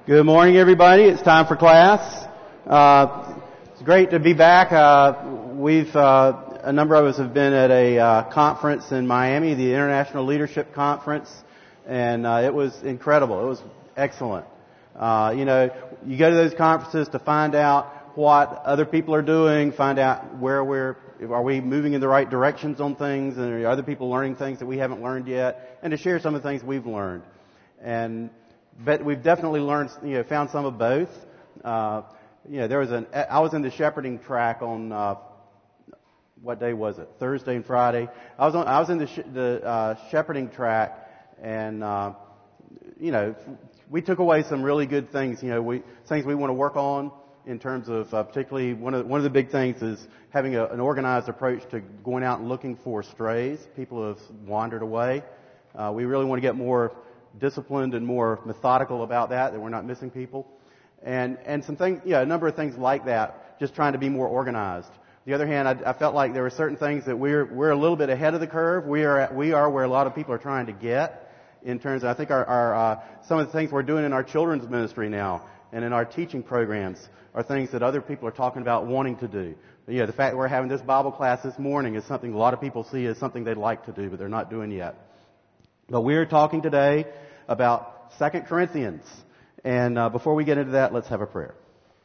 Good morning, everybody. It's time for class. It's great to be back. A number of us have been at a conference in Miami, the International Leadership Conference, and it was incredible. It was excellent. You go to those conferences to find out what other people are doing, find out are we moving in the right directions on things, and are other people learning things that we haven't learned yet, and to share some of the things we've learned. But we've definitely learned, found some of both. I was in the shepherding track on, what day was it? Thursday and Friday. I was in the shepherding track, and we took away some really good things. Things we want to work on in terms of, particularly one of the big things is having an organized approach to going out and looking for strays. People who have wandered away. We really want to get more disciplined and more methodical about that we're not missing people. And some things, a number of things like that, just trying to be more organized. On the other hand, I felt like there were certain things that we're a little bit ahead of the curve. We are where a lot of people are trying to get in terms of, I think our some of the things we're doing in our children's ministry now and in our teaching programs are things that other people are talking about wanting to do. The fact that we're having this Bible class this morning is something a lot of people see as something they'd like to do, but they're not doing yet. But we're talking today about 2 Corinthians. And before we get into that, let's have a prayer.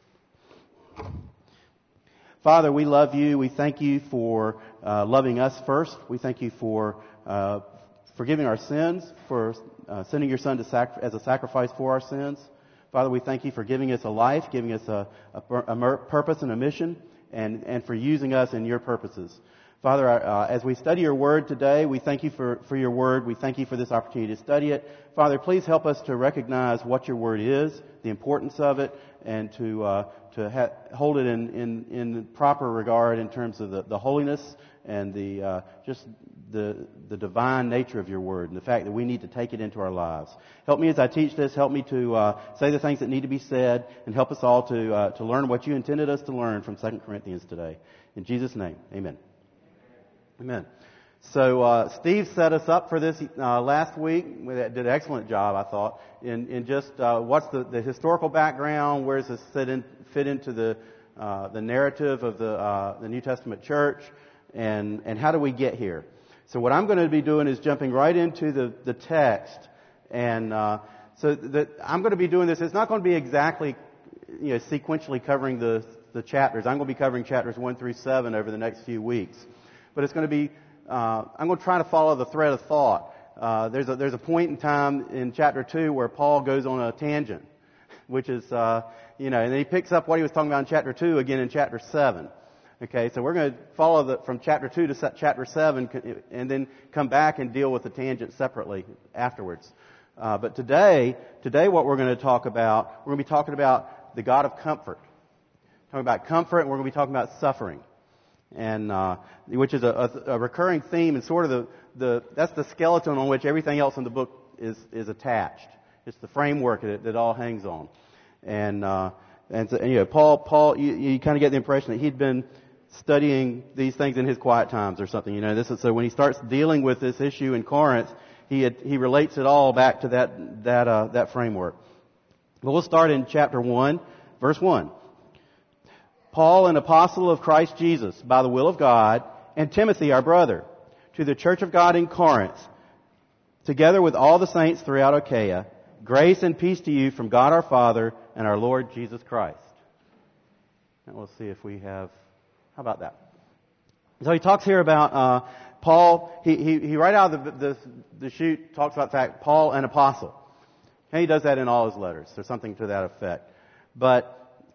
Father, we love you. We thank you for loving us first. We thank you for forgiving our sins, for sending your Son as a sacrifice for our sins. Father, we thank you for giving us a life, giving us a purpose and a mission, and for using us in your purposes. Father, as we study your word today, we thank you for your word. We thank you for this opportunity to study it. Father, please help us to recognize what your word is, the importance of it, and to hold it in proper regard in terms of the holiness and the divine nature of your word, and the fact that we need to take it into our lives. Help me as I teach this. Help me to say the things that need to be said, and help us all to learn what you intended us to learn from 2 Corinthians today. In Jesus' name, amen. Amen. So Steve set us up for this last week. Did an excellent job, I thought, in just what's the historical background, where does this fit into the narrative of the New Testament church, and how do we get here? So what I'm going to be doing is jumping right into the text, and so that I'm going to be doing this. It's not going to be exactly sequentially covering the chapters. I'm going to be covering chapters 1 through 7 over the next few weeks. But it's going to be, I'm going to try to follow the thread of thought. There's a point in time in chapter 2 where Paul goes on a tangent, which is, and then he picks up what he was talking about in chapter 2 again in chapter 7. Okay, so we're going to follow from chapter 2 to chapter 7 and then come back and deal with the tangent separately afterwards. But today what we're going to talk about, we're going to be talking about the God of comfort. Talking about comfort, and we're going to be talking about suffering. And which is a recurring theme, and sort of that's the skeleton on which everything else in the book is attached. It's the framework that it all hangs on. And Paul, you kind of get the impression that he'd been studying these things in his quiet times or something. So when he starts dealing with this issue in Corinth, he relates it all back to that framework. But we'll start in chapter 1, verse 1. Paul, an apostle of Christ Jesus, by the will of God, and Timothy, our brother, to the church of God in Corinth, together with all the saints throughout Achaia, grace and peace to you from God our Father and our Lord Jesus Christ. And we'll see if we have, how about that? So he talks here about Paul. He right out of the chute talks about the fact Paul, an apostle. And he does that in all his letters. There's something to that effect. But,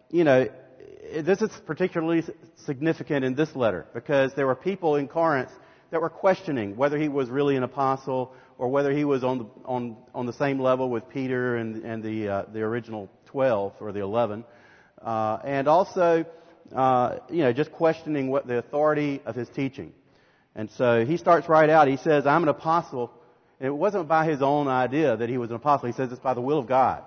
this is particularly significant in this letter because there were people in Corinth that were questioning whether he was really an apostle or whether he was on the same level with Peter and the original 12 or the 11, and also just questioning what the authority of his teaching. And so he starts right out. He says, "I'm an apostle." And it wasn't by his own idea that he was an apostle. He says it's by the will of God.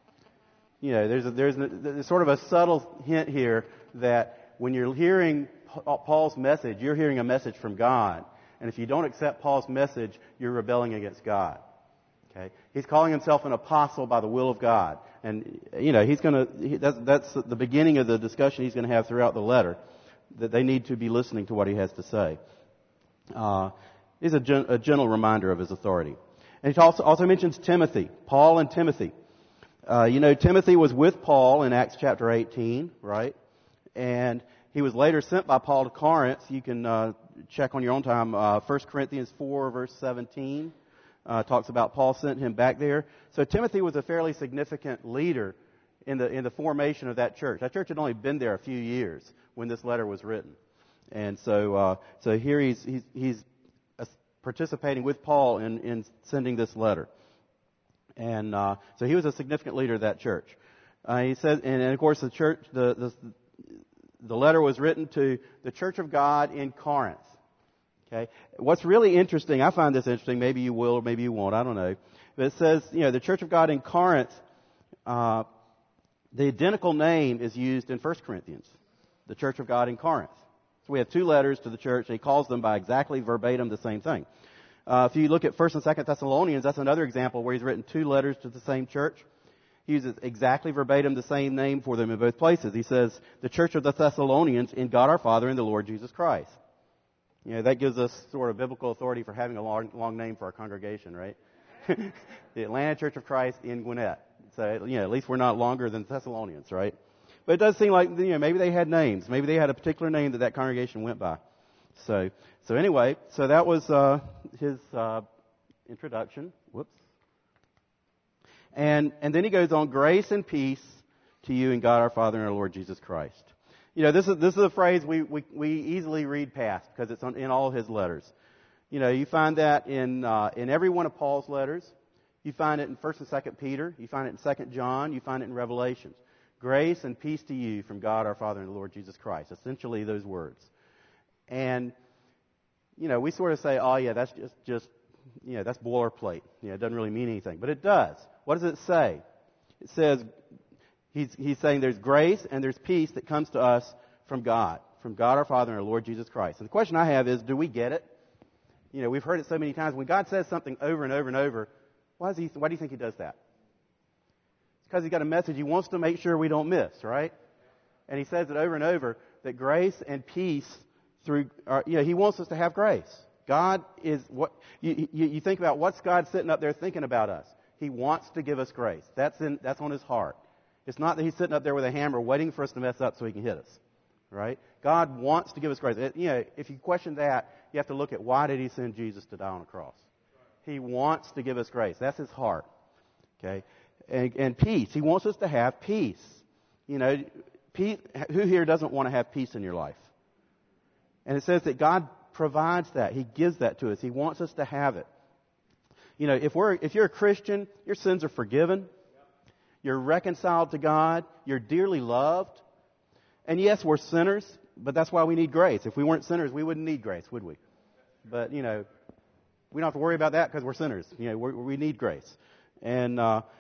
There's sort of a subtle hint here that when you're hearing Paul's message, you're hearing a message from God. And if you don't accept Paul's message, you're rebelling against God. Okay? He's calling himself an apostle by the will of God. And that's the beginning of the discussion he's going to have throughout the letter, that they need to be listening to what he has to say. Is a gentle reminder of his authority. And he also mentions Timothy, Paul and Timothy. Timothy was with Paul in Acts chapter 18, right? And he was later sent by Paul to Corinth. You can check on your own time. 1 Corinthians 4, verse 17 talks about Paul sent him back there. So Timothy was a fairly significant leader in the formation of that church. That church had only been there a few years when this letter was written. And so here he's participating with Paul in sending this letter. And so he was a significant leader of that church. He said, and of course the church, the letter was written to the Church of God in Corinth. Okay, what's really interesting, I find this interesting. Maybe you will, or maybe you won't. I don't know. But it says, the Church of God in Corinth. The identical name is used in 1 Corinthians, the Church of God in Corinth. So we have two letters to the church, and he calls them by exactly verbatim the same thing. If you look at 1 and 2 Thessalonians, that's another example where he's written two letters to the same church. He uses exactly verbatim the same name for them in both places. He says, the Church of the Thessalonians in God our Father and the Lord Jesus Christ. That gives us sort of biblical authority for having a long name for our congregation, right? The Atlanta Church of Christ in Gwinnett. So, at least we're not longer than Thessalonians, right? But it does seem like, maybe they had names. Maybe they had a particular name that congregation went by. So anyway, so that was his introduction. Whoops. And then he goes on, grace and peace to you in God our Father and our Lord Jesus Christ. This is a phrase we easily read past because it's in all of his letters. You find that in every one of Paul's letters. You find it in 1 and 2 Peter. You find it in 2 John. You find it in Revelations. Grace and peace to you from God our Father and the Lord Jesus Christ. Essentially those words. And, we sort of say, oh yeah, that's just that's boilerplate. It doesn't really mean anything. But it does. What does it say? It says, he's saying there's grace and there's peace that comes to us from God our Father and our Lord Jesus Christ. And the question I have is, do we get it? We've heard it so many times. When God says something over and over and over, why do you think he does that? It's because he's got a message he wants to make sure we don't miss, right? And he says it over and over, that grace and peace he wants us to have grace. God is what, you think about what's God sitting up there thinking about us. He wants to give us grace. That's on his heart. It's not that he's sitting up there with a hammer waiting for us to mess up so he can hit us. Right? God wants to give us grace. If you question that, you have to look at why did he send Jesus to die on a cross? He wants to give us grace. That's his heart. Okay? And peace. He wants us to have peace. Peace. Who here doesn't want to have peace in your life? And it says that God provides that. He gives that to us. He wants us to have it. If you're a Christian, your sins are forgiven. You're reconciled to God. You're dearly loved. And yes, we're sinners, but that's why we need grace. If we weren't sinners, we wouldn't need grace, would we? But, we don't have to worry about that because we're sinners. We need grace. And,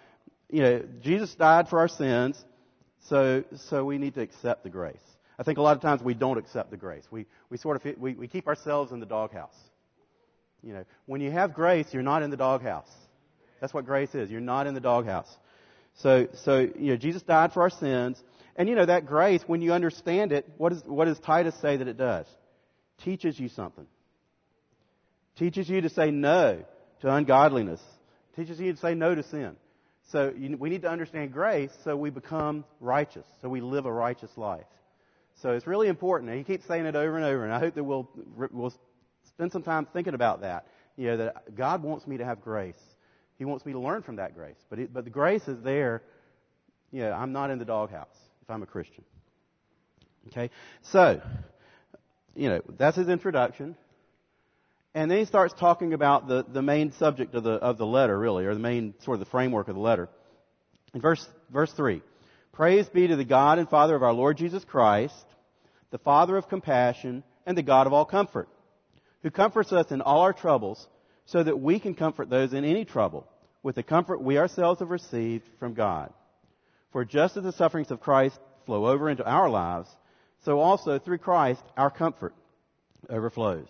Jesus died for our sins, so we need to accept the grace. I think a lot of times we don't accept the grace. We keep ourselves in the doghouse. When you have grace, you're not in the doghouse. That's what grace is. You're not in the doghouse. So Jesus died for our sins. And that grace, when you understand it, what does Titus say that it does? Teaches you something. Teaches you to say no to ungodliness. Teaches you to say no to sin. So we need to understand grace so we become righteous. So we live a righteous life. So it's really important. And he keeps saying it over and over. And I hope that we'll spend some time thinking about that. That God wants me to have grace. He wants me to learn from that grace. But the grace is there. I'm not in the doghouse if I'm a Christian. Okay? So, that's his introduction. And then he starts talking about the main subject of the letter, really, or the main sort of the framework of the letter. In verse 3, praise be to the God and Father of our Lord Jesus Christ, the Father of compassion and the God of all comfort, who comforts us in all our troubles, so that we can comfort those in any trouble with the comfort we ourselves have received from God. For just as the sufferings of Christ flow over into our lives, so also through Christ our comfort overflows.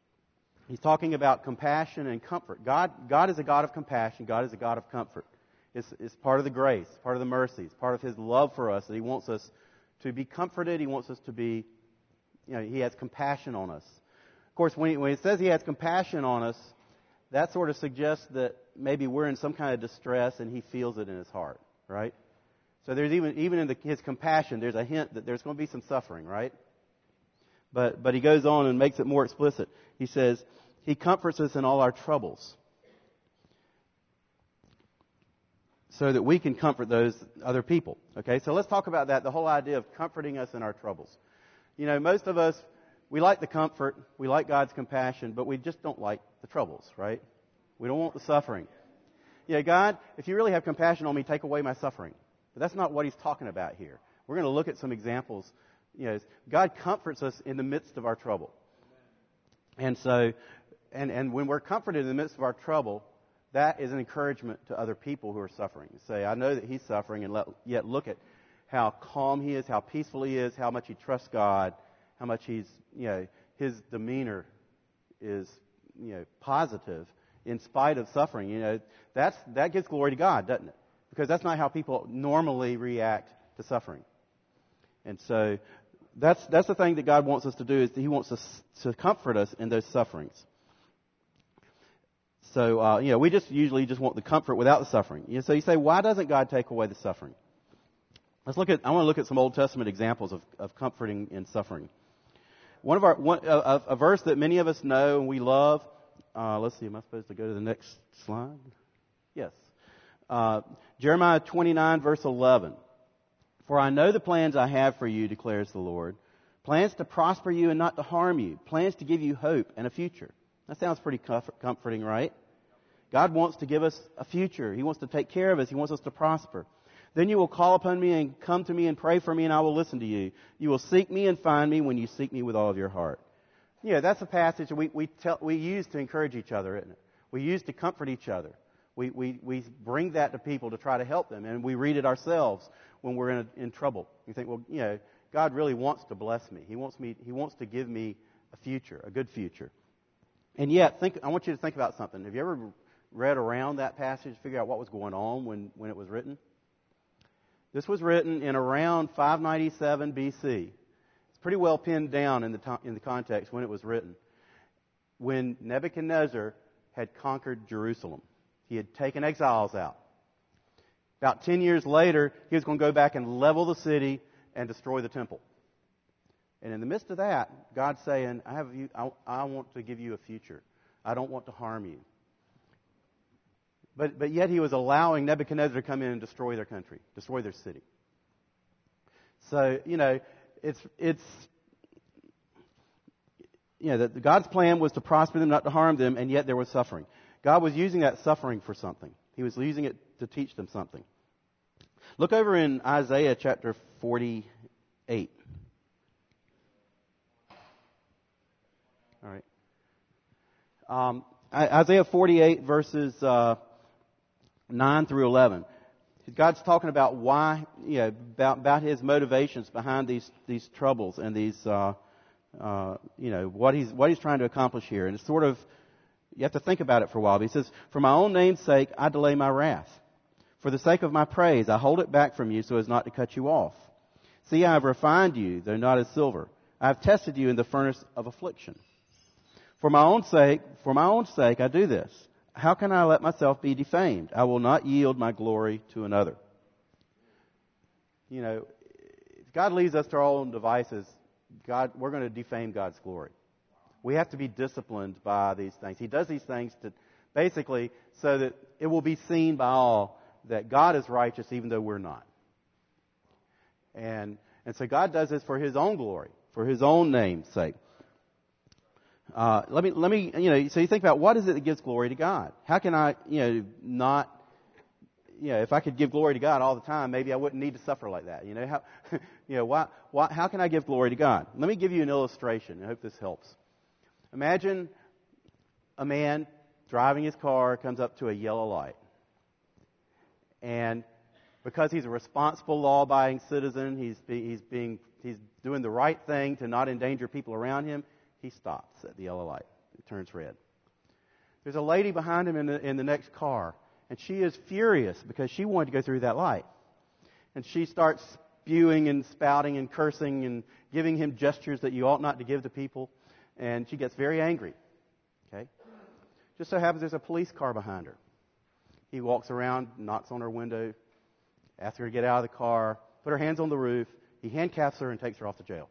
He's talking about compassion and comfort. God is a God of compassion. God is a God of comfort. It's part of the grace, part of the mercy. It's part of His love for us that He wants us to be comforted. He wants us to be, He has compassion on us. Of course, when He says He has compassion on us, that sort of suggests that maybe we're in some kind of distress and He feels it in His heart, right? So there's even in His compassion, there's a hint that there's going to be some suffering, right? But He goes on and makes it more explicit. He says, He comforts us in all our troubles, so that we can comfort those other people. Okay, so let's talk about that, the whole idea of comforting us in our troubles. Most of us, we like the comfort, we like God's compassion, but we just don't like the troubles, right? We don't want the suffering. God, if you really have compassion on me, take away my suffering. But that's not what He's talking about here. We're going to look at some examples. God comforts us in the midst of our trouble. And so, and when we're comforted in the midst of our trouble, that is an encouragement to other people who are suffering. You say, I know that he's suffering, and yet look at how calm he is, how peaceful he is, how much he trusts God, how much his demeanor is, positive in spite of suffering. That gives glory to God, doesn't it? Because that's not how people normally react to suffering. And so that's the thing that God wants us to do, is that He wants us to comfort us in those sufferings. So, we usually want the comfort without the suffering. So you say, why doesn't God take away the suffering? I want to look at some Old Testament examples of comforting in suffering. A verse that many of us know and we love. Let's see, am I supposed to go to the next slide? Yes. Jeremiah 29, verse 11. For I know the plans I have for you, declares the Lord. Plans to prosper you and not to harm you. Plans to give you hope and a future. That sounds pretty comforting, right? God wants to give us a future. He wants to take care of us. He wants us to prosper. Then you will call upon me and come to me and pray for me, and I will listen to you. You will seek me and find me when you seek me with all of your heart. That's a passage we use to encourage each other, isn't it? We use to comfort each other. We bring that to people to try to help them, and we read it ourselves when we're in trouble. You think, God really wants to bless me. He wants to give me a future, a good future. And yet, I want you to think about something. Have you ever read around that passage to figure out what was going on when it was written? This was written in around 597 BC. It's pretty well pinned down in the context when it was written. When Nebuchadnezzar had conquered Jerusalem. He had taken exiles out. About 10 years later, he was going to go back and level the city and destroy the temple. And in the midst of that, God's saying, I want to give you a future. I don't want to harm you. But yet He was allowing Nebuchadnezzar to come in and destroy their country, destroy their city. So, God's plan was to prosper them, not to harm them, and yet there was suffering. God was using that suffering for something. He was using it to teach them something. Look over in Isaiah chapter 48. All right. Isaiah 48 verses 9 through 11. God's talking about why, about His motivations behind these troubles and these, what He's trying to accomplish here. And it's sort of, you have to think about it for a while. But He says, for my own name's sake, I delay my wrath. For the sake of my praise, I hold it back from you so as not to cut you off. See, I have refined you, though not as silver. I have tested you in the furnace of affliction. For my own sake, I do this. How can I let myself be defamed? I will not yield my glory to another. If God leaves us to our own devices, we're going to defame God's glory. We have to be disciplined by these things. He does these things to basically so that it will be seen by all that God is righteous even though we're not. And so God does this for His own glory, for His own name's sake. Let me, so you think about what is it that gives glory to God? How can I, not, if I could give glory to God all the time, maybe I wouldn't need to suffer like that. How can I give glory to God? Let me give you an illustration. I hope this helps. Imagine a man driving his car comes up to a yellow light. And because he's a responsible, law-abiding citizen, he's doing the right thing to not endanger people around him, he stops at the yellow light. It turns red. There's a lady behind him in the next car, And she is furious because she wanted to go through that light. And she starts spewing and spouting and cursing and giving him gestures that you ought not to give to people. And she gets very angry. Okay? Just so happens there's a police car behind her. He walks around, knocks on her window, asks her to get out of the car, put her hands on the roof. He handcuffs her and takes her off to jail.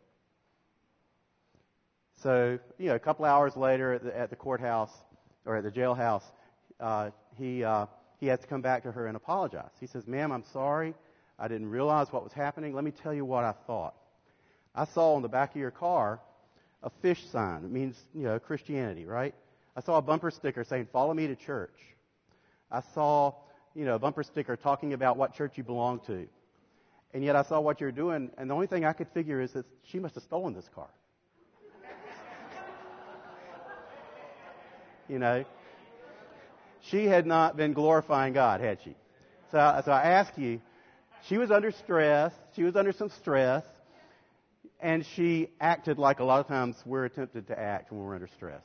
So, a couple hours later at the courthouse or at the jailhouse, he has to come back to her and apologize. He says, "Ma'am, I'm sorry. I didn't realize what was happening. Let me tell you what I thought. I saw on the back of your car a fish sign. It means, Christianity, right? I saw a bumper sticker saying, 'Follow me to church.' I saw, a bumper sticker talking about what church you belong to. And yet I saw what you're doing, and the only thing I could figure is that she must have stolen this car." She had not been glorifying God, had she? So I ask you, she was under stress. She was under some stress. And she acted like a lot of times we're tempted to act when we're under stress.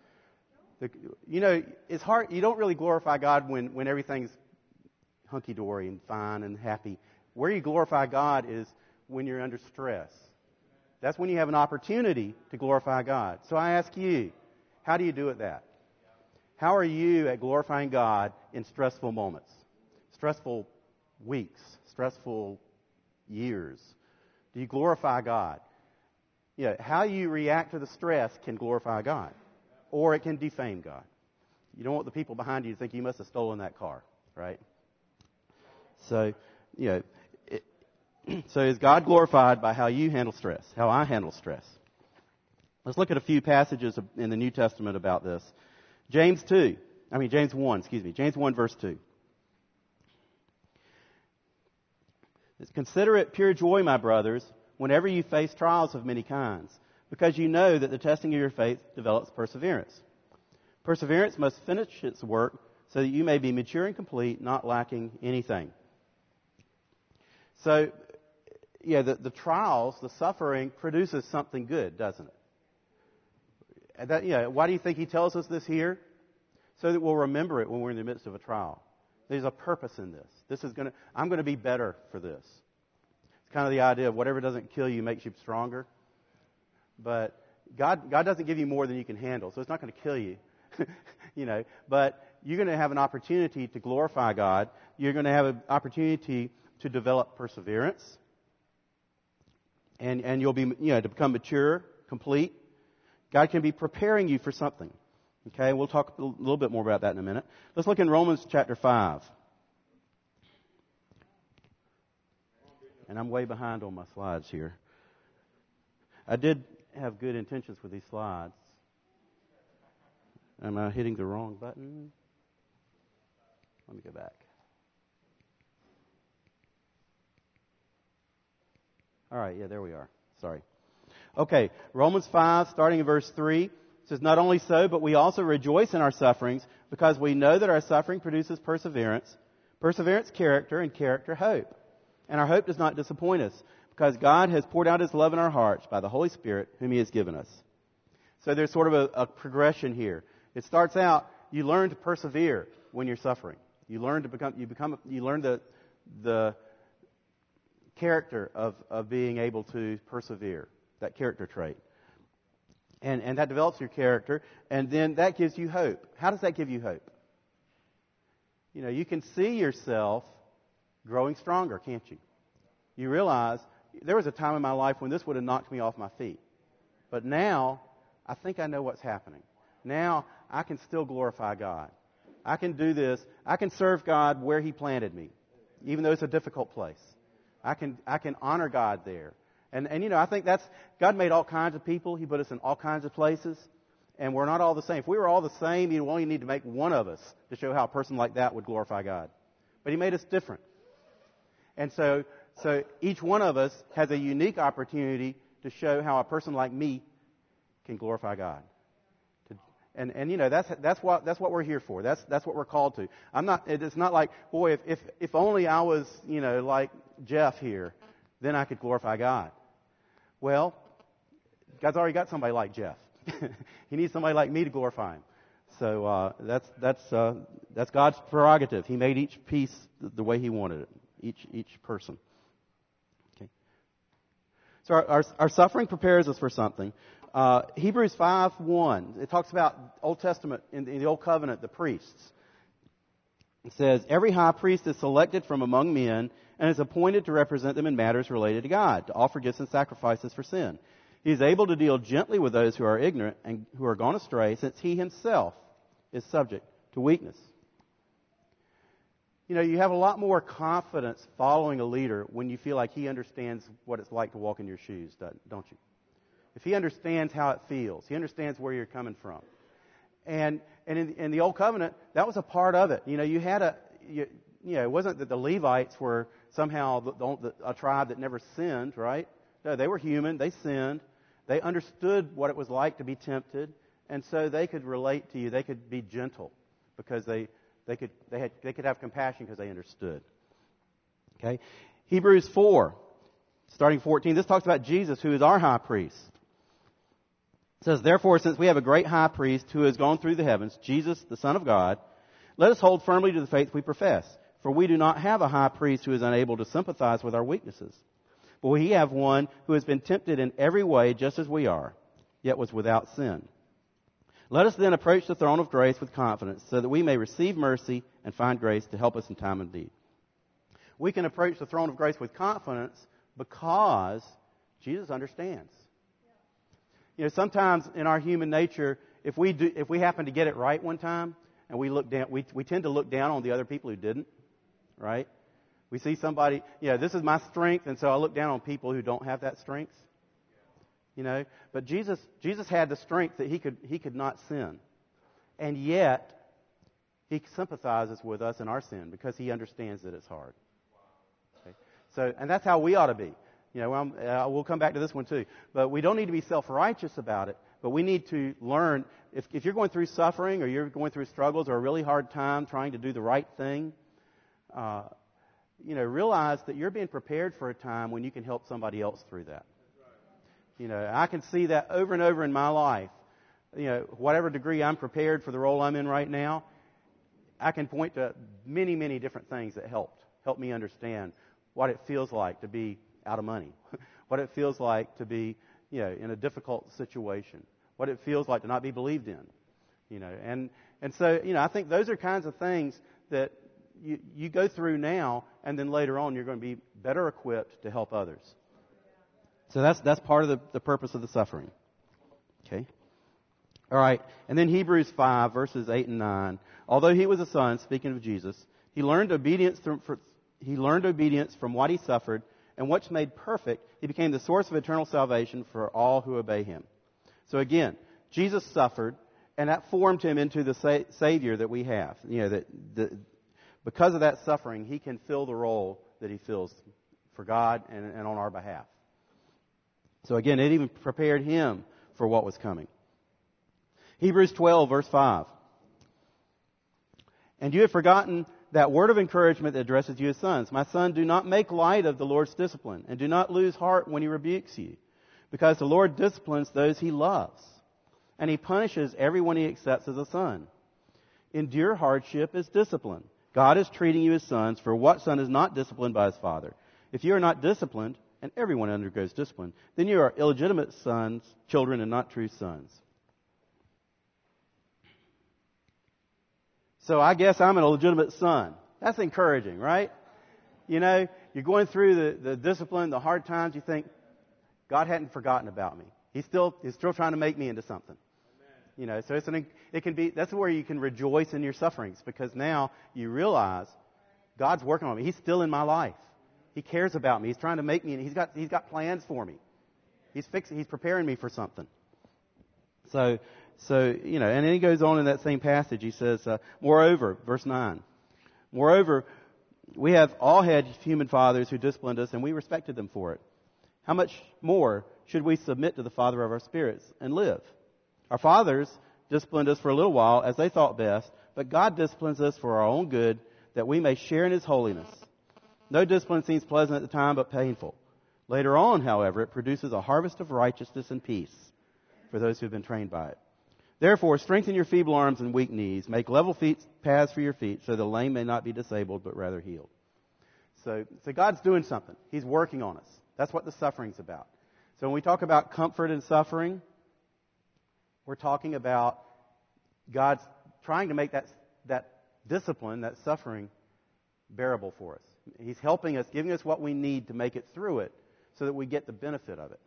It's hard. You don't really glorify God when everything's hunky-dory and fine and happy. Where you glorify God is when you're under stress. That's when you have an opportunity to glorify God. So I ask you, how do you do it that? How are you at glorifying God in stressful moments? Stressful weeks? Stressful years? Do you glorify God? How you react to the stress can glorify God. Or it can defame God. You don't want the people behind you to think you must have stolen that car, right? So, so is God glorified by how you handle stress, how I handle stress? Let's look at a few passages in the New Testament about this. James 1, verse 2. "Consider it pure joy, my brothers, whenever you face trials of many kinds, because you know that the testing of your faith develops perseverance. Perseverance must finish its work so that you may be mature and complete, not lacking anything." So, the trials, the suffering produces something good, doesn't it? Why do you think he tells us this here? So that we'll remember it when we're in the midst of a trial. There's a purpose in this. I'm going to be better for this. It's kind of the idea of whatever doesn't kill you makes you stronger. But God doesn't give you more than you can handle, so it's not going to kill you. But you're going to have an opportunity to glorify God. You're going to have an opportunity to develop perseverance. And you'll be, to become mature, complete. God can be preparing you for something. Okay, we'll talk a little bit more about that in a minute. Let's look in Romans chapter 5. And I'm way behind on my slides here. I did have good intentions with these slides. Am I hitting the wrong button? Let me go back. All right, there we are. Sorry. Okay, Romans 5, starting in verse 3, it says, "Not only so, but we also rejoice in our sufferings, because we know that our suffering produces perseverance. Perseverance, character, and character, hope. And our hope does not disappoint us, because God has poured out His love in our hearts by the Holy Spirit, whom He has given us." So there's sort of a progression here. It starts out, you learn to persevere when you're suffering. You learn the character of being able to persevere. That character trait. And that develops your character, and then that gives you hope. How does that give you hope? You can see yourself growing stronger, can't you? You realize, there was a time in my life when this would have knocked me off my feet. But now, I think I know what's happening. Now, I can still glorify God. I can do this. I can serve God where He planted me, even though it's a difficult place. I can honor God there. And I think God made all kinds of people. He put us in all kinds of places. And we're not all the same. If we were all the same, You'd only need to make one of us to show how a person like that would glorify God. But He made us different. And so each one of us has a unique opportunity to show how a person like me can glorify God. And that's what we're here for. That's what we're called to. It's not like, boy, if only I was, like Jeff here, then I could glorify God. Well, God's already got somebody like Jeff. He needs somebody like me to glorify Him. So that's God's prerogative. He made each piece the way He wanted it, each person. Okay. So our suffering prepares us for something. Hebrews 5:1, it talks about Old Testament, in the Old Covenant, the priests. It says, every high priest is selected from among men and is appointed to represent them in matters related to God, to offer gifts and sacrifices for sin. He is able to deal gently with those who are ignorant and who are gone astray, since he himself is subject to weakness. You know, you have a lot more confidence following a leader when you feel like he understands what it's like to walk in your shoes, don't you? If he understands how it feels, he understands where you're coming from. And in the Old Covenant, that was a part of it. You know, it wasn't that the Levites were somehow a tribe that never sinned, right? No, they were human. They sinned. They understood what it was like to be tempted, and so they could relate to you. They could be gentle because they could have compassion because they understood. Okay, Hebrews 4, starting 14. This talks about Jesus, who is our high priest. It says, therefore, since we have a great high priest who has gone through the heavens, Jesus, the Son of God, let us hold firmly to the faith we profess. For we do not have a high priest who is unable to sympathize with our weaknesses. But we have one who has been tempted in every way just as we are, yet was without sin. Let us then approach the throne of grace with confidence so that we may receive mercy and find grace to help us in time of need. We can approach the throne of grace with confidence because Jesus understands. You know, sometimes in our human nature, if we happen to get it right one time and we look down, we tend to look down on the other people who didn't, right? We see somebody, this is my strength, and so I look down on people who don't have that strength. You know, but Jesus had the strength that he could not sin, and yet he sympathizes with us in our sin because he understands that it's hard. Okay? So, and that's how we ought to be. You know, we'll come back to this one too. But we don't need to be self-righteous about it. But we need to learn, if you're going through suffering or you're going through struggles or a really hard time trying to do the right thing, realize that you're being prepared for a time when you can help somebody else through that. You know, I can see that over and over in my life. You know, whatever degree I'm prepared for the role I'm in right now, I can point to many, many different things that help me understand what it feels like to be out of money, what it feels like to be, in a difficult situation, what it feels like to not be believed in, and so, I think those are kinds of things that you go through now, and then later on you're going to be better equipped to help others. So that's part of the purpose of the suffering. Okay. All right. And then Hebrews 5, verses 8 and 9. Although he was a son, speaking of Jesus, he learned obedience from what he suffered, and what's made perfect, he became the source of eternal salvation for all who obey him. So again, Jesus suffered, and that formed him into the Savior that we have. Because of that suffering, he can fill the role that he fills for God and on our behalf. So again, it even prepared him for what was coming. Hebrews 12, verse 5. And you have forgotten that word of encouragement that addresses you as sons. My son, do not make light of the Lord's discipline, and do not lose heart when he rebukes you, because the Lord disciplines those he loves, and he punishes everyone he accepts as a son. Endure hardship as discipline. God is treating you as sons, for what son is not disciplined by his father? If you are not disciplined, and everyone undergoes discipline, then you are illegitimate children, and not true sons. So I guess I'm an illegitimate son. That's encouraging, right? You're going through the discipline, the hard times. You think, God hadn't forgotten about me. He's still trying to make me into something. So that's where you can rejoice in your sufferings, because now you realize God's working on me. He's still in my life. He cares about me. He's trying to make me, and He's got plans for me. He's preparing me for something. So, and then he goes on in that same passage. He says, moreover, verse 9, moreover, we have all had human fathers who disciplined us, and we respected them for it. How much more should we submit to the Father of our spirits and live? Our fathers disciplined us for a little while as they thought best, but God disciplines us for our own good, that we may share in His holiness. No discipline seems pleasant at the time, but painful. Later on, however, it produces a harvest of righteousness and peace for those who have been trained by it. Therefore, strengthen your feeble arms and weak knees. Make level paths for your feet, so the lame may not be disabled, but rather healed. So God's doing something. He's working on us. That's what the suffering's about. So when we talk about comfort and suffering, we're talking about God's trying to make that discipline, that suffering, bearable for us. He's helping us, giving us what we need to make it through it so that we get the benefit of it.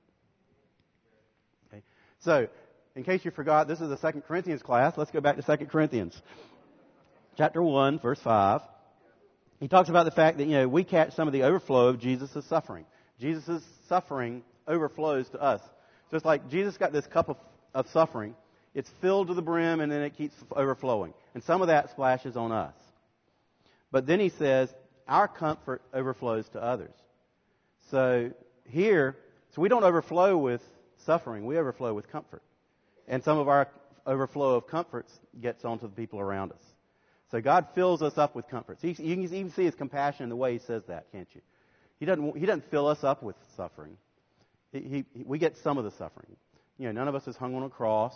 Okay. So, in case you forgot, this is the 2 Corinthians class. Let's go back to 2 Corinthians. Chapter 1, verse 5. He talks about the fact that, we catch some of the overflow of Jesus' suffering. Jesus' suffering overflows to us. So it's like Jesus got this cup of suffering. It's filled to the brim, and then it keeps overflowing. And some of that splashes on us. But then he says, our comfort overflows to others. So we don't overflow with suffering. We overflow with comfort. And some of our overflow of comforts gets onto the people around us. So God fills us up with comforts. You can even see His compassion in the way He says that, can't you? He doesn't fill us up with suffering. We get some of the suffering. None of us is hung on a cross.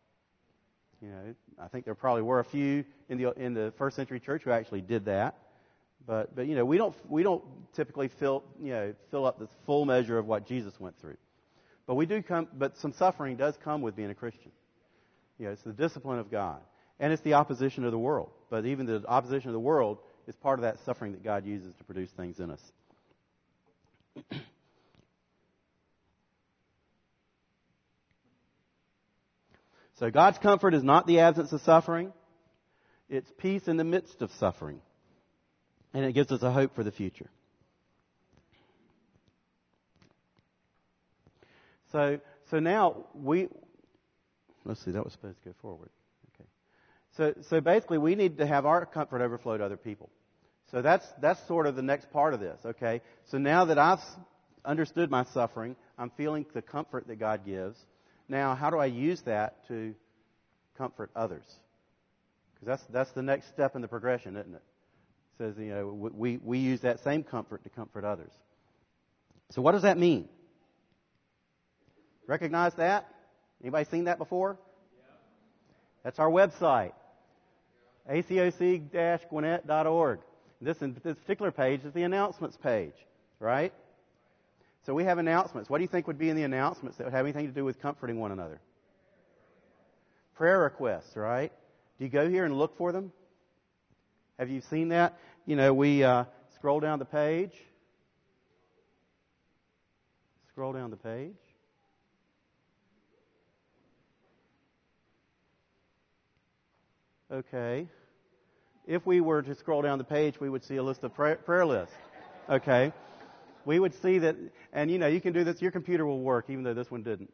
I think there probably were a few in the first century church who actually did that. But we don't typically fill up the full measure of what Jesus went through. But some suffering does come with being a Christian. It's the discipline of God. And it's the opposition of the world. But even the opposition of the world is part of that suffering that God uses to produce things in us. So God's comfort is not the absence of suffering. It's peace in the midst of suffering. And it gives us a hope for the future. So now let's see, that was supposed to go forward. Okay. So basically we need to have our comfort overflow to other people. So that's sort of the next part of this, okay? So now that I've understood my suffering, I'm feeling the comfort that God gives. Now, how do I use that to comfort others? Because that's the next step in the progression, isn't it? It says, we use that same comfort to comfort others. So what does that mean? Recognize that? Anybody seen that before? That's our website, acoc-gwinnett.org. This particular page is the announcements page, right? So we have announcements. What do you think would be in the announcements that would have anything to do with comforting one another? Prayer requests, right? Do you go here and look for them? Have you seen that? We scroll down the page. Scroll down the page. Okay. If we were to scroll down the page, we would see a list of prayer lists. Okay. We would see that, and you can do this. Your computer will work, even though this one didn't.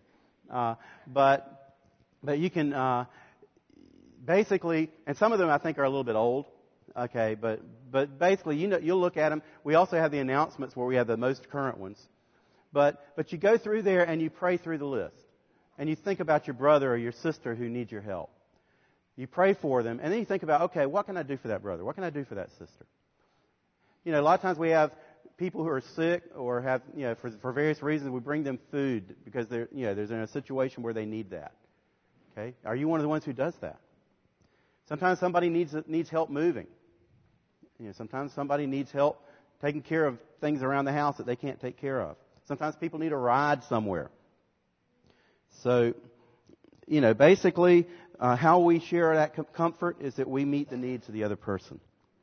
But you can basically, and some of them I think are a little bit old. Okay, but basically, you'll look at them. We also have the announcements where we have the most current ones. But you go through there and you pray through the list, and you think about your brother or your sister who needs your help. You pray for them, and then you think about, okay, what can I do for that brother? What can I do for that sister? A lot of times we have people who are sick or have, for various reasons, we bring them food because they're in a situation where they need that. Okay? Are you one of the ones who does that? Sometimes somebody needs help moving. Sometimes somebody needs help taking care of things around the house that they can't take care of. Sometimes people need a ride somewhere. So, basically, how we share that comfort is that we meet the needs of the other person.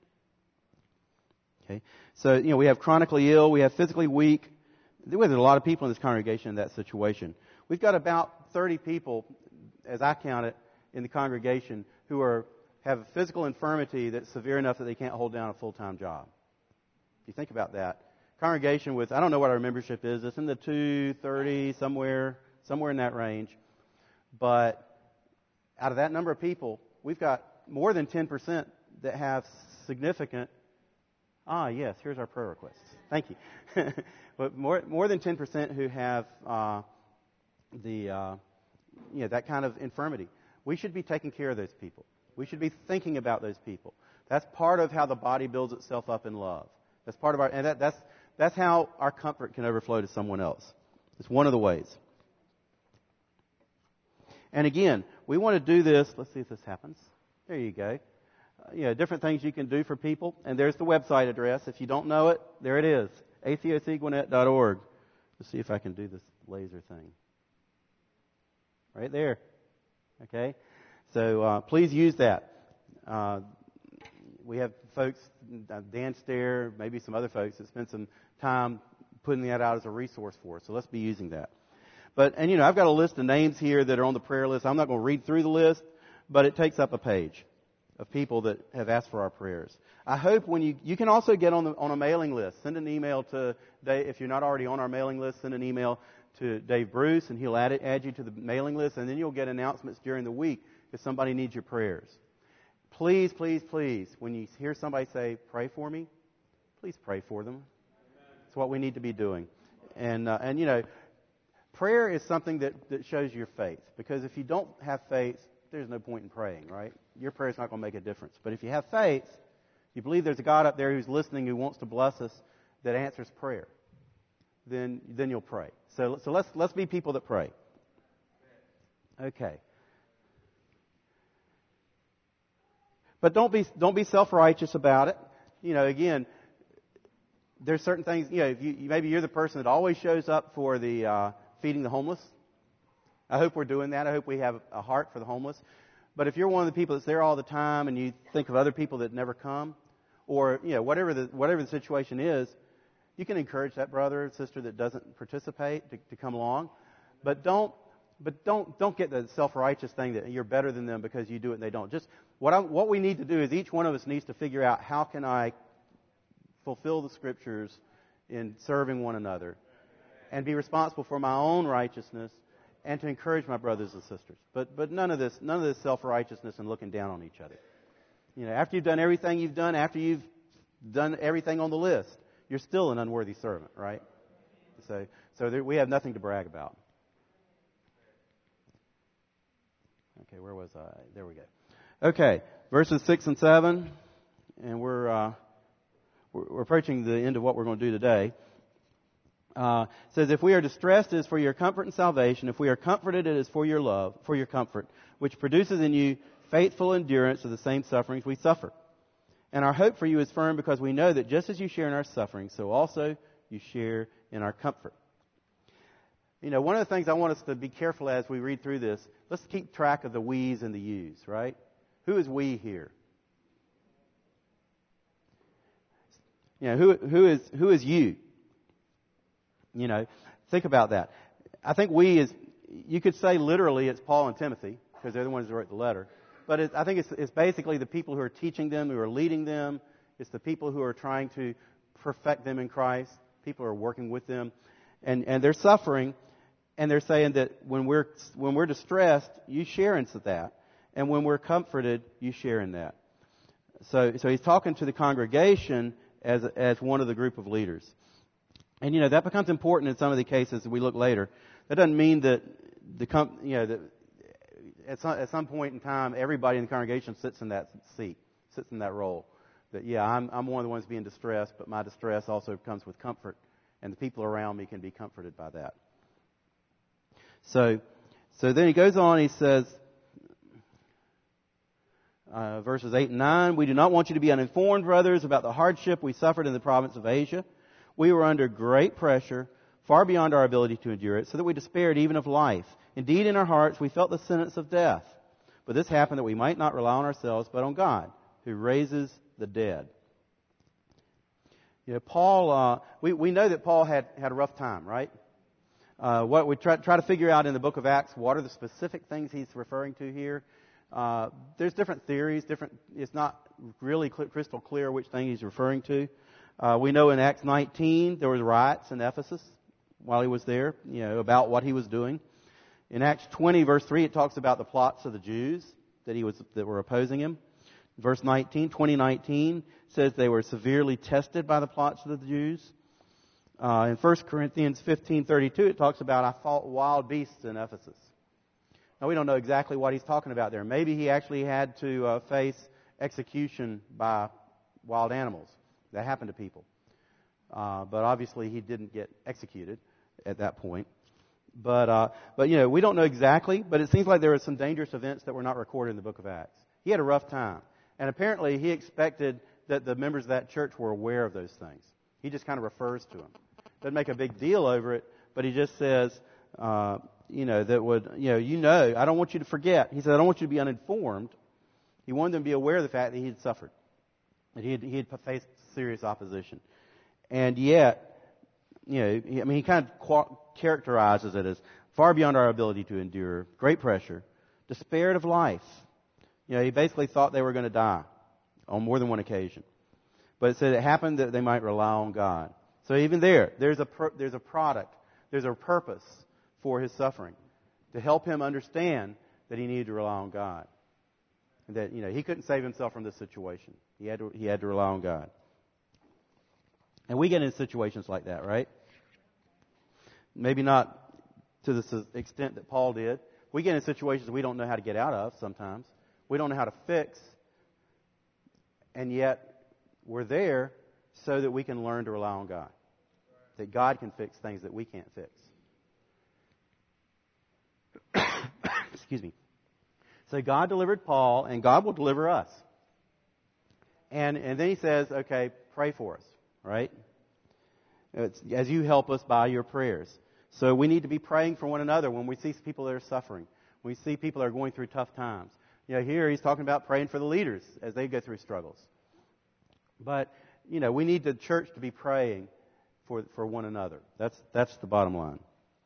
Okay? So, we have chronically ill, we have physically weak. There's a lot of people in this congregation in that situation. We've got about 30 people, as I count it, in the congregation who have a physical infirmity that's severe enough that they can't hold down a full-time job. If you think about that, congregation with, I don't know what our membership is, it's in the 230, somewhere in that range. But out of that number of people, we've got more than 10% that have significant, yes, here's our prayer requests. Thank you. But more than 10% who have that kind of infirmity. We should be taking care of those people. We should be thinking about those people. That's part of how the body builds itself up in love. That's part of that's how our comfort can overflow to someone else. It's one of the ways. And again, we want to do this. Let's see if this happens. There you go. Different things you can do for people. And there's the website address. If you don't know it, there it is. acocgwinnett.org. Let's see if I can do this laser thing. Right there. Okay? So please use that. We have folks, Dan Stair, maybe some other folks that spend some time putting that out as a resource for us. So let's be using that. And I've got a list of names here that are on the prayer list. I'm not going to read through the list, but it takes up a page of people that have asked for our prayers. I hope when you can also get on a mailing list. Send an email to Dave. If you're not already on our mailing list, send an email to Dave Bruce, and he'll add you to the mailing list, and then you'll get announcements during the week if somebody needs your prayers. Please, please, please, when you hear somebody say, pray for me, please pray for them. It's what we need to be doing. And prayer is something that shows your faith. Because if you don't have faith, there's no point in praying, right? Your prayer is not going to make a difference. But if you have faith, you believe there's a God up there who's listening, who wants to bless us, that answers prayer, then you'll pray. So let's be people that pray. Okay. But don't be self-righteous about it. Again, there's certain things. Maybe you're the person that always shows up for the feeding the homeless. I hope we're doing that. I hope we have a heart for the homeless. But if you're one of the people that's there all the time, and you think of other people that never come, or whatever the situation is, you can encourage that brother or sister that doesn't participate to come along. But don't get the self-righteous thing that you're better than them because you do it and they don't. Just what we need to do is each one of us needs to figure out, how can I fulfill the Scriptures in serving one another and be responsible for my own righteousness and to encourage my brothers and sisters. But none of this self-righteousness and looking down on each other. After you've done everything you've done, after you've done everything on the list, you're still an unworthy servant, right? So we have nothing to brag about. Okay, where was I? There we go. Okay, verses 6 and 7, and we're approaching the end of what we're going to do today. Says, if we are distressed, it is for your comfort and salvation. If we are comforted, it is for your love, for your comfort, which produces in you faithful endurance of the same sufferings we suffer. And our hope for you is firm, because we know that just as you share in our suffering, so also you share in our comfort. One of the things I want us to be careful as we read through this, let's keep track of the we's and the you's, right? Who is we here? Who is you? Think about that. I think you could say literally it's Paul and Timothy, because they're the ones who wrote the letter. But I think it's basically the people who are teaching them, who are leading them. It's the people who are trying to perfect them in Christ. People who are working with them. And they're suffering. And they're saying that when we're distressed, you share in that. And when we're comforted, you share in that. So he's talking to the congregation as one of the group of leaders. And that becomes important in some of the cases that we look later. That doesn't mean that that at some point in time everybody in the congregation sits in that seat, sits in that role. That I'm one of the ones being distressed, but my distress also comes with comfort, and the people around me can be comforted by that. So then he goes on. He says, verses 8 and 9, we do not want you to be uninformed, brothers, about the hardship we suffered in the province of Asia. We were under great pressure, far beyond our ability to endure it, so that we despaired even of life. Indeed, in our hearts we felt the sentence of death. But this happened that we might not rely on ourselves, but on God, who raises the dead. Paul, we know that Paul had a rough time, right? What we try to figure out in the book of Acts, what are the specific things he's referring to here? There's different theories. It's not really crystal clear which thing he's referring to. We know in Acts 19 there was riots in Ephesus while he was there, about what he was doing. In Acts 20 verse 3, it talks about the plots of the Jews that were opposing him. Verse 2019 says they were severely tested by the plots of the Jews. In 1 Corinthians 15:32, it talks about, I fought wild beasts in Ephesus. Now, we don't know exactly what he's talking about there. Maybe he actually had to face execution by wild animals. That happened to people. But obviously he didn't get executed at that point. But we don't know exactly, but it seems like there were some dangerous events that were not recorded in the book of Acts. He had a rough time. And apparently he expected that the members of that church were aware of those things. He just kind of refers to them. Doesn't make a big deal over it, but he just says, I don't want you to forget. He said, I don't want you to be uninformed. He wanted them to be aware of the fact that he had suffered, that he had faced serious opposition. And yet, he kind of characterizes it as far beyond our ability to endure, great pressure, despaired of life. He basically thought they were going to die on more than one occasion. But it said it happened that they might rely on God. So even there's a product, there's a purpose for his suffering, to help him understand that he needed to rely on God. And that, he couldn't save himself from this situation. He had to rely on God. And we get in situations like that, right? Maybe not to the extent that Paul did. We get in situations we don't know how to get out of sometimes. We don't know how to fix. And yet, we're there so that we can learn to rely on God. That God can fix things that we can't fix. Excuse me. So God delivered Paul, and God will deliver us. And then he says, okay, pray for us, right? As you help us by your prayers. So we need to be praying for one another when we see people that are suffering. When we see people that are going through tough times. Here he's talking about praying for the leaders as they go through struggles. But, we need the church to be praying for one another. That's the bottom line.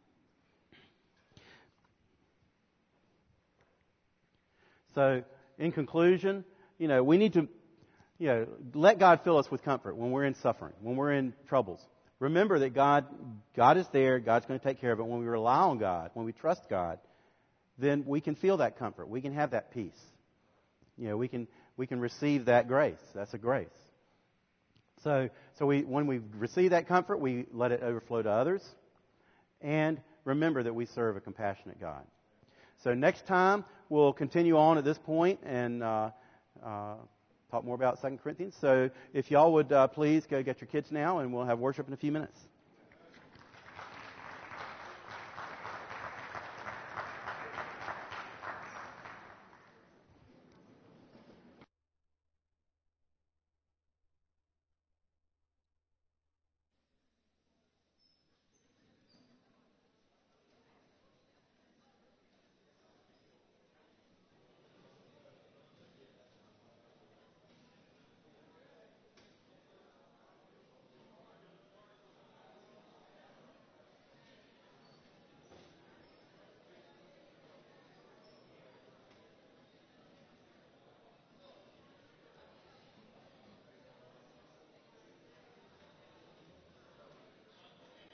So, in conclusion, we need to, let God fill us with comfort when we're in suffering, when we're in troubles. Remember that God is there. God's going to take care of it. When we rely on God, when we trust God, then we can feel that comfort. We can have that peace. We can receive that grace. That's a grace. So when we receive that comfort, we let it overflow to others. And remember that we serve a compassionate God. So next time, we'll continue on at this point and talk more about 2 Corinthians. So if y'all would please go get your kids now, and we'll have worship in a few minutes.